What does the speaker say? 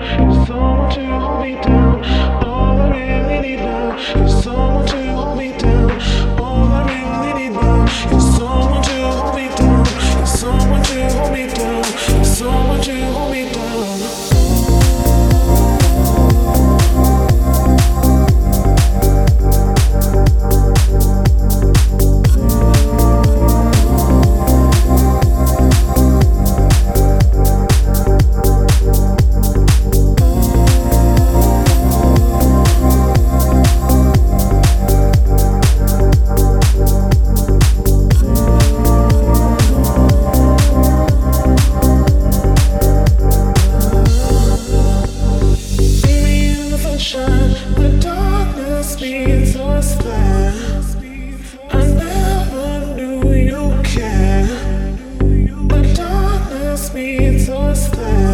is someone to hold me down. All I really need now is someone to hold me down. All I really need now is someone to hold me down. Is someone to hold me down. Is someone to hold me down. The darkness means us there. I never knew you cared. The darkness means us there.